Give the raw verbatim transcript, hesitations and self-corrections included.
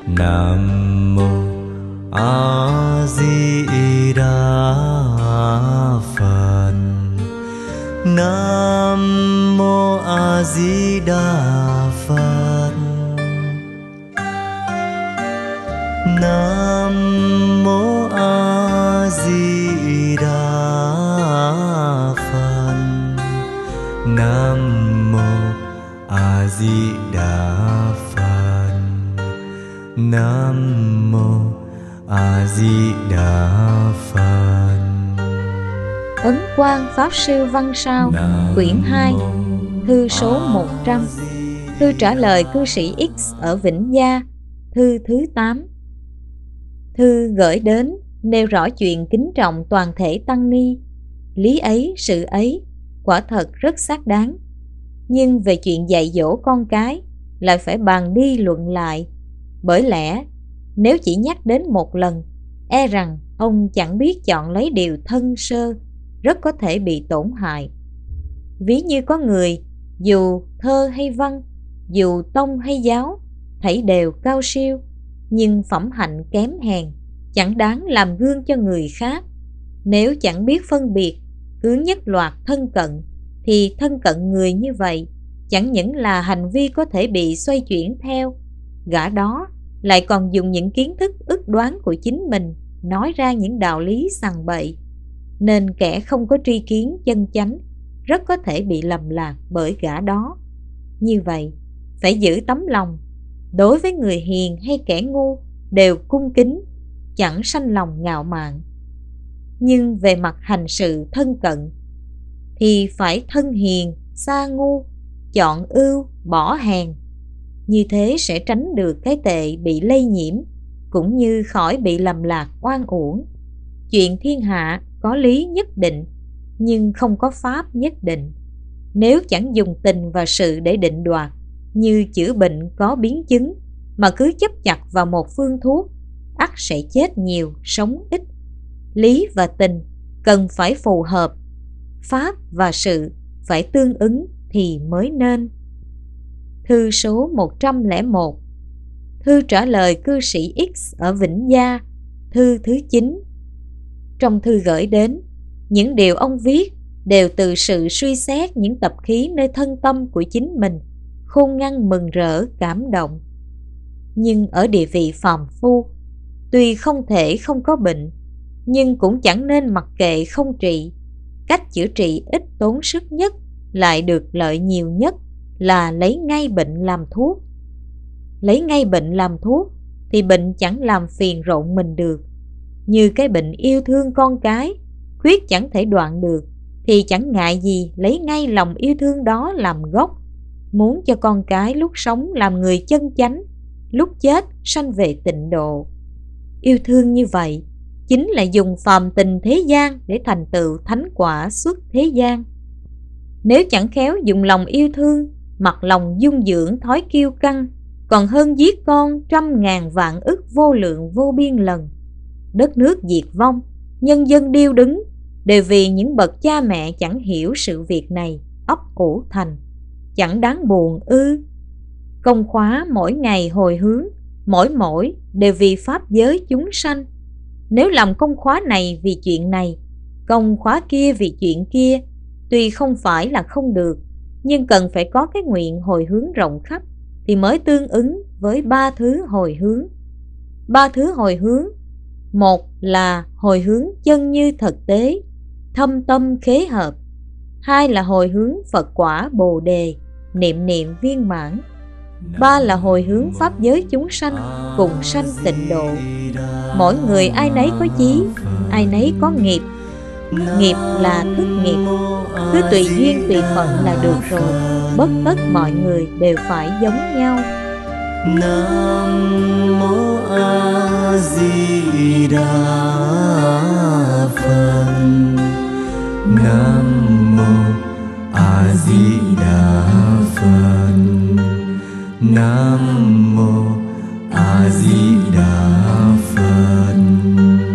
Nam mô A Di Đà Phật. Nam mô A Di Đà Phật. Nam mô A Di Đà Phật. Nam mô A Di Đà Phật. Nam mô A Di Đà Phật. Ấn Quang Pháp Sư Văn Sao, quyển hai, thư số một trăm. Thư trả lời cư sĩ X ở Vĩnh Gia, thư thứ tám. Thư gửi đến nêu rõ chuyện kính trọng toàn thể tăng ni. Lý ấy, sự ấy, quả thật rất xác đáng. Nhưng về chuyện dạy dỗ con cái lại phải bàn đi luận lại. Bởi lẽ nếu chỉ nhắc đến một lần, e rằng ông chẳng biết chọn lấy điều thân sơ, rất có thể bị tổn hại. Ví như có người, dù thơ hay văn, dù tông hay giáo, thảy đều cao siêu, nhưng phẩm hạnh kém hèn, chẳng đáng làm gương cho người khác. Nếu chẳng biết phân biệt, cứ nhất loạt thân cận, thì thân cận người như vậy chẳng những là hành vi có thể bị xoay chuyển theo, gã đó lại còn dùng những kiến thức ức đoán của chính mình nói ra những đạo lý sằng bậy, nên kẻ không có tri kiến chân chánh rất có thể bị lầm lạc bởi gã đó. Như vậy, phải giữ tấm lòng, đối với người hiền hay kẻ ngu đều cung kính, chẳng sanh lòng ngạo mạn. Nhưng về mặt hành sự thân cận thì phải thân hiền, xa ngu, chọn ưu, bỏ hèn. Như thế sẽ tránh được cái tệ bị lây nhiễm, cũng như khỏi bị lầm lạc oan uổng. Chuyện thiên hạ có lý nhất định, nhưng không có pháp nhất định. Nếu chẳng dùng tình và sự để định đoạt, như chữa bệnh có biến chứng, mà cứ chấp chặt vào một phương thuốc, ắt sẽ chết nhiều, sống ít. Lý và tình cần phải phù hợp, pháp và sự phải tương ứng thì mới nên. Thư số một trăm lẻ một. Thư trả lời cư sĩ X ở Vĩnh Gia, thư thứ chín. Trong thư gửi đến, những điều ông viết đều từ sự suy xét những tập khí nơi thân tâm của chính mình, khôn ngoan mừng rỡ cảm động. Nhưng ở địa vị phàm phu, tuy không thể không có bệnh, nhưng cũng chẳng nên mặc kệ không trị. Cách chữa trị ít tốn sức nhất, lại được lợi nhiều nhất, là lấy ngay bệnh làm thuốc. Lấy ngay bệnh làm thuốc thì bệnh chẳng làm phiền rộn mình được. Như cái bệnh yêu thương con cái, quyết chẳng thể đoạn được, thì chẳng ngại gì lấy ngay lòng yêu thương đó làm gốc, muốn cho con cái lúc sống làm người chân chánh, lúc chết sanh về tịnh độ. Yêu thương như vậy chính là dùng phàm tình thế gian để thành tựu thánh quả xuất thế gian. Nếu chẳng khéo dùng lòng yêu thương, mặc lòng dung dưỡng thói kiêu căng, còn hơn giết con trăm ngàn vạn ức vô lượng vô biên lần. Đất nước diệt vong, nhân dân điêu đứng, đều vì những bậc cha mẹ chẳng hiểu sự việc này, ấp ủ thành. Chẳng đáng buồn ư? Công khóa mỗi ngày hồi hướng, mỗi mỗi đều vì pháp giới chúng sanh. Nếu làm công khóa này vì chuyện này, công khóa kia vì chuyện kia, tuy không phải là không được, nhưng cần phải có cái nguyện hồi hướng rộng khắp thì mới tương ứng với ba thứ hồi hướng. Ba thứ hồi hướng: một là hồi hướng chân như thực tế, thâm tâm khế hợp. Hai là hồi hướng Phật quả Bồ đề, niệm niệm viên mãn. Ba là hồi hướng pháp giới chúng sanh cùng sanh tịnh độ. Mỗi người ai nấy có chí, ai nấy có nghiệp. Nghiệp là thức nghiệp, cứ tùy duyên tùy phận là được rồi, bất tất mọi người đều phải giống nhau. Nam mô A Di Đà Phật. Nam mô A Di Đà Phật. Nam mô A Di Đà Phật.